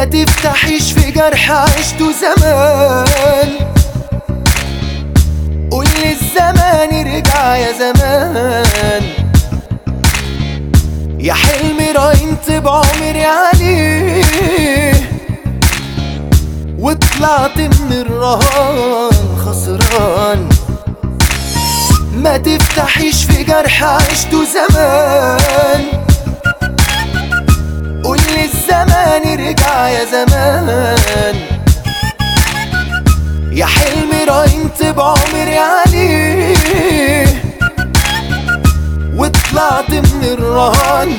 ما تفتحيش في جرح عشته زمان. قول للزمان ارجع يا زمان، يا حلم راينت بعمري عليه وطلعت من الرهان خسران. ما تفتحيش في جرح عشته زمان، قول للزمان ارجع يا زمان، يا حلم راينت بعمري عليه وطلعت من الرهان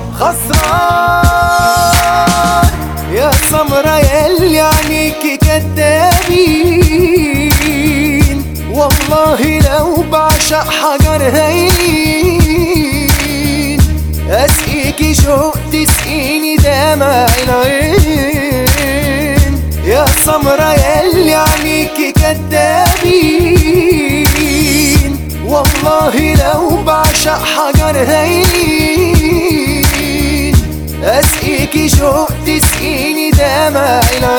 خسران. يا سمرة ياللي عينيكي كدابين، والله لو بعشق حجر هين اسقيكي شوق تسقيني دمع العين. يا سمرة ياللي عينيكي كدابين، والله لو بعشق حجر هين اسقيكي شوق تسقيني دمع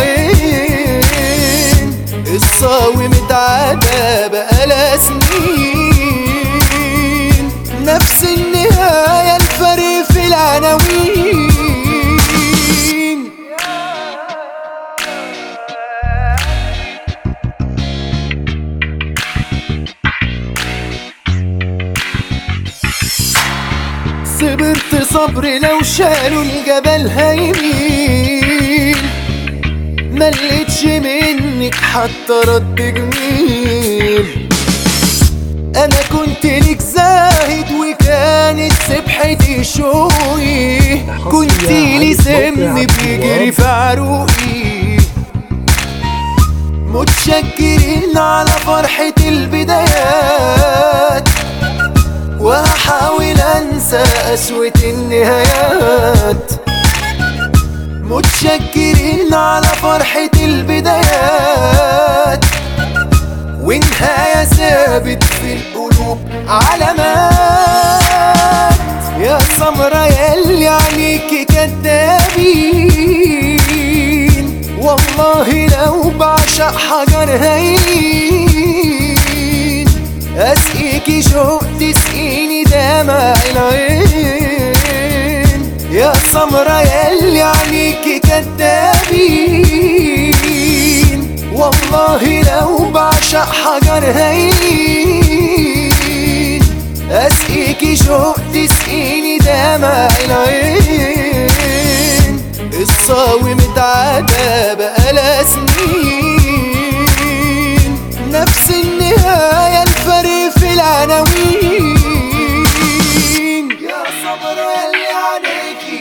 العين. الصاوي متعدى بقالها سنين، نفس النهاية الفرق في العناوين. صبرت صبر لو شالوا الجبل هيميل، ملقتش منك حتى رد جميل. انا كنت ليك زاهد وكانت سبحتي شوقي، كنت لي سم بيجري في عروقي. متشكرين على فرحة البدايات، وهحاول انسى قسوة النهايات. متشكرين على فرحة البدايات، ونهاية ثابت في القلوب علامات. يا سمرة ياللي عينيكي كدابين، والله لو بعشق حجر هين اسقيكي شوق تسقيني دمع العين. يا سمرة ياللي عينيكي كدابين، والله لو بعشق حجر هين اسقيكي شوق تسقيني دمع العين. الصاوي متعدى بقالها سنين، نفس النهاية الفرق في العناوين. يا سمرة ياللي عليكي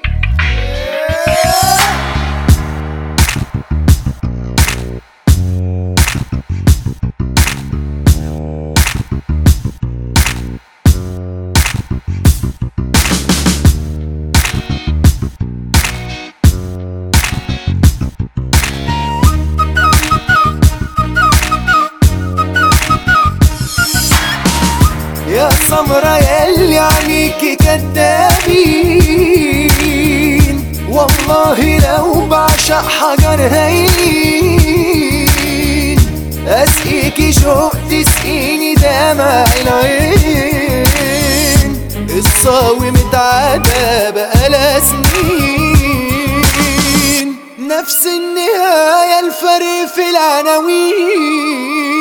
يا سمرة ياللي عينيكي كدابين، والله لو بعشق حجر هين اسقيكي شوق تسقيني دمع العين. الصاوي متعدى بقالها سنين، نفس النهاية الفرق في العناوين.